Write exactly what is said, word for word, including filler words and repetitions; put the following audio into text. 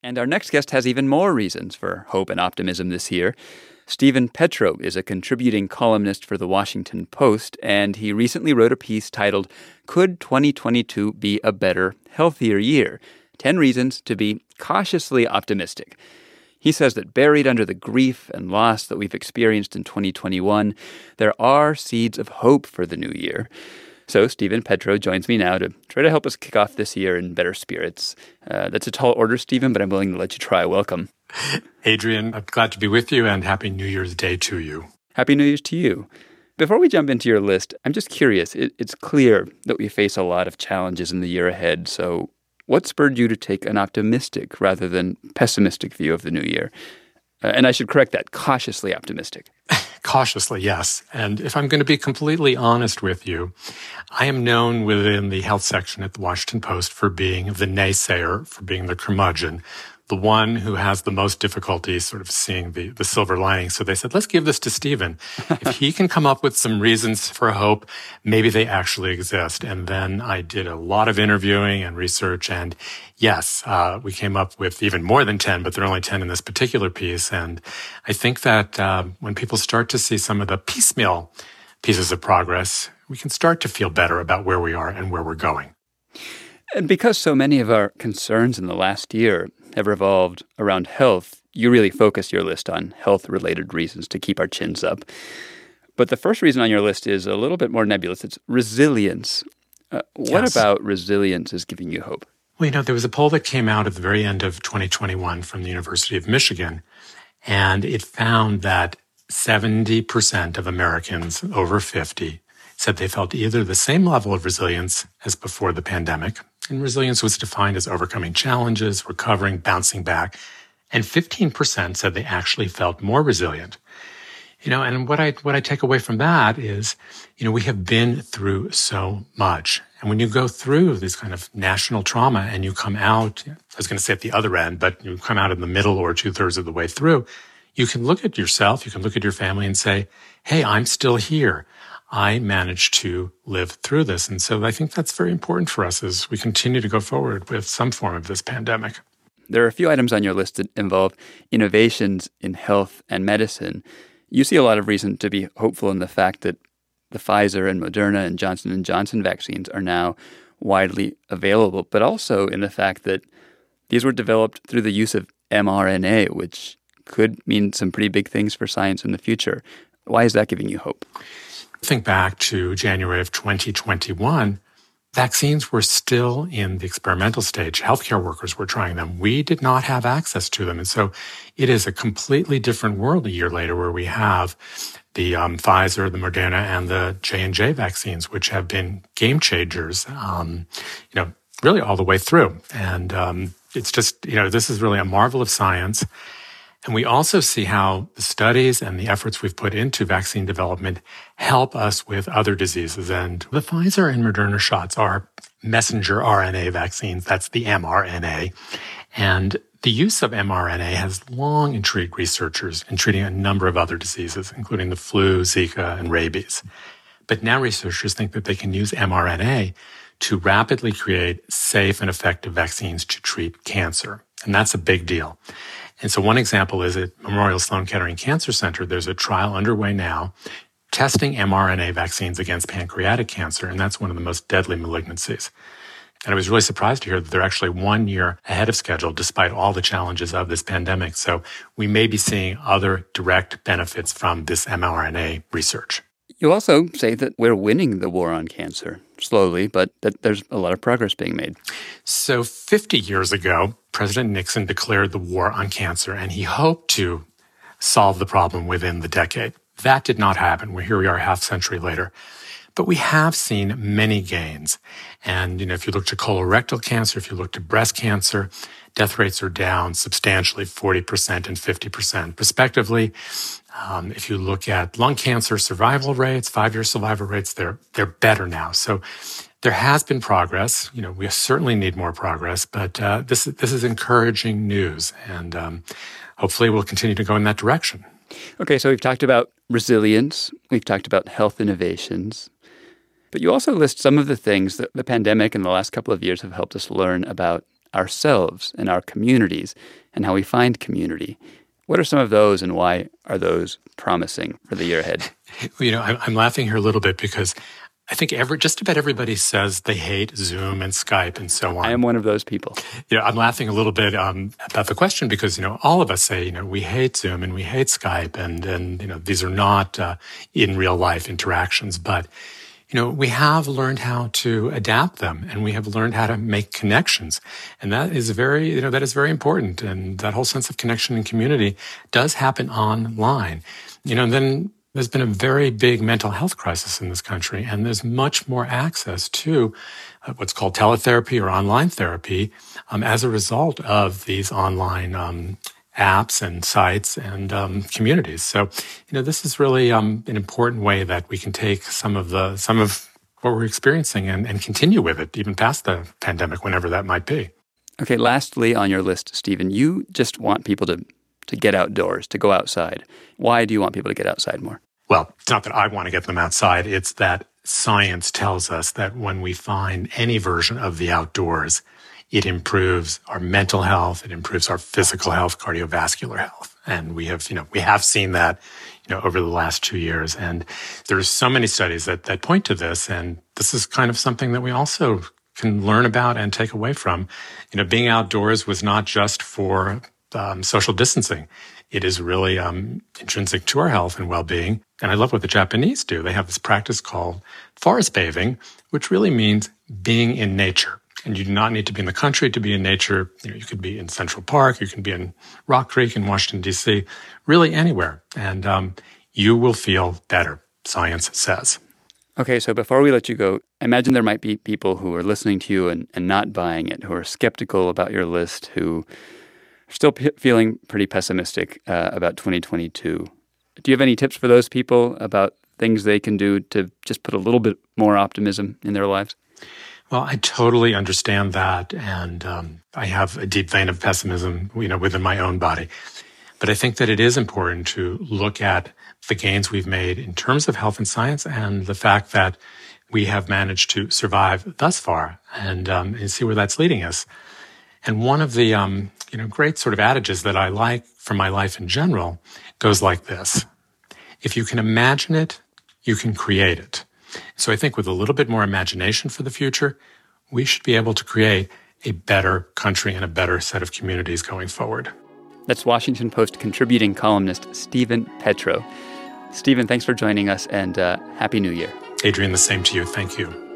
And our next guest has even more reasons for hope and optimism this year. Stephen Petrow is a contributing columnist for The Washington Post, and he recently wrote a piece titled, "Could twenty twenty-two Be a Better, Healthier Year? ten Reasons to Be Cautiously Optimistic." He says that buried under the grief and loss that we've experienced in twenty twenty-one, there are seeds of hope for the new year. So Stephen Petrow joins me now to try to help us kick off this year in better spirits. Uh, that's a tall order, Stephen, but I'm willing to let you try. Welcome. Adrian, I'm glad to be with you, and Happy New Year's Day to you. Happy New Year's to you. Before we jump into your list, I'm just curious. It, it's clear that we face a lot of challenges in the year ahead. So what spurred you to take an optimistic rather than pessimistic view of the new year? Uh, and I should correct that, cautiously optimistic. Cautiously, yes. And if I'm going to be completely honest with you, I am known within the health section at the Washington Post for being the naysayer, for being the curmudgeon, the one who has the most difficulty sort of seeing the, the silver lining. So they said, let's give this to Stephen. If he can come up with some reasons for hope, maybe they actually exist. And then I did a lot of interviewing and research. And yes, uh, we came up with even more than ten, but there are only ten in this particular piece. And I think that uh, when people start to see some of the piecemeal pieces of progress, we can start to feel better about where we are and where we're going. And because so many of our concerns in the last year have revolved around health, you really focus your list on health-related reasons to keep our chins up. But the first reason on your list is a little bit more nebulous. It's resilience. Uh, what Yes. about resilience is giving you hope? Well, you know, there was a poll that came out at the very end of twenty twenty-one from the University of Michigan, and it found that seventy percent of Americans over fifty said they felt either the same level of resilience as before the pandemic, and resilience was defined as overcoming challenges, recovering, bouncing back, and fifteen percent said they actually felt more resilient. You know, and what I what I take away from that is, you know, we have been through so much. And when you go through this kind of national trauma and you come out, I was going to say at the other end, but you come out in the middle or two-thirds of the way through, you can look at yourself, you can look at your family and say, hey, I'm still here. I managed to live through this. And so I think that's very important for us as we continue to go forward with some form of this pandemic. There are a few items on your list that involve innovations in health and medicine. You see a lot of reason to be hopeful in the fact that the Pfizer and Moderna and Johnson and Johnson vaccines are now widely available, but also in the fact that these were developed through the use of mRNA, which could mean some pretty big things for science in the future. Why is that giving you hope? Think back to January of twenty twenty-one, vaccines were still in the experimental stage. Healthcare workers were trying them. We did not have access to them. And so it is a completely different world a year later where we have the um, Pfizer, the Moderna, and the J and J vaccines, which have been game changers, um, you know, really all the way through. And um, it's just, you know, this is really a marvel of science. And we also see how the studies and the efforts we've put into vaccine development help us with other diseases. And the Pfizer and Moderna shots are messenger R N A vaccines. That's the mRNA. And the use of mRNA has long intrigued researchers in treating a number of other diseases, including the flu, Zika, and rabies. But now researchers think that they can use mRNA to rapidly create safe and effective vaccines to treat cancer. And that's a big deal. And so one example is at Memorial Sloan Kettering Cancer Center, there's a trial underway now testing mRNA vaccines against pancreatic cancer, and that's one of the most deadly malignancies. And I was really surprised to hear that they're actually one year ahead of schedule despite all the challenges of this pandemic. So we may be seeing other direct benefits from this mRNA research. You also say that we're winning the war on cancer, slowly, but that there's a lot of progress being made. So fifty years ago, President Nixon declared the war on cancer, and he hoped to solve the problem within the decade. That did not happen. Well, here we are a half century later. But we have seen many gains. And, you know, if you look to colorectal cancer, if you look to breast cancer, death rates are down substantially, forty percent and fifty percent respectively. Um, if you look at lung cancer survival rates, five-year survival rates, they're they're better now. So there has been progress. You know, we certainly need more progress, but uh, this this is encouraging news, and um, hopefully we'll continue to go in that direction. Okay, so we've talked about resilience, we've talked about health innovations, but you also list some of the things that the pandemic and the last couple of years have helped us learn about ourselves and our communities and how we find community. What are some of those, and why are those promising for the year ahead? You know, I'm, I'm laughing here a little bit because I think every, just about everybody says they hate Zoom and Skype and so on. I am one of those people. You know, I'm laughing a little bit um, about the question because, you know, all of us say, you know, we hate Zoom and we hate Skype and, and you know, these are not uh, in real life interactions. But, you know, we have learned how to adapt them and we have learned how to make connections. And that is very, you know, that is very important. And that whole sense of connection and community does happen online. You know, and then there's been a very big mental health crisis in this country, and there's much more access to uh, what's called teletherapy or online therapy um, as a result of these online um, apps and sites and um, communities. So, you know, this is really um, an important way that we can take some of the some of what we're experiencing and, and continue with it even past the pandemic, whenever that might be. Okay, lastly on your list, Stephen, you just want people to to get outdoors, to go outside. Why do you want people to get outside more? Well, it's not that I want to get them outside. It's that science tells us that when we find any version of the outdoors, it improves our mental health, it improves our physical health, cardiovascular health. And we have, you know, we have seen that, you know, over the last two years. And there's so many studies that, that point to this. And this is kind of something that we also can learn about and take away from. You know, being outdoors was not just for um, social distancing. It is really um, intrinsic to our health and well-being. And I love what the Japanese do. They have this practice called forest bathing, which really means being in nature. And you do not need to be in the country to be in nature. You know, you could be in Central Park, you can be in Rock Creek in Washington, D C, really anywhere. And um, you will feel better, science says. Okay, so before we let you go, I imagine there might be people who are listening to you and, and not buying it, who are skeptical about your list, who are still p- feeling pretty pessimistic uh, about twenty twenty-two. Do you have any tips for those people about things they can do to just put a little bit more optimism in their lives? Well, I totally understand that, and um, I have a deep vein of pessimism, you know, within my own body. But I think that it is important to look at the gains we've made in terms of health and science, and the fact that we have managed to survive thus far, and, um, and see where that's leading us. And one of the um, you know great sort of adages that I like from my life in general goes like this: if you can imagine it, you can create it. So I think with a little bit more imagination for the future, we should be able to create a better country and a better set of communities going forward. That's Washington Post contributing columnist Stephen Petrow. Stephen, thanks for joining us, and uh, Happy New Year. Adrian, the same to you. Thank you.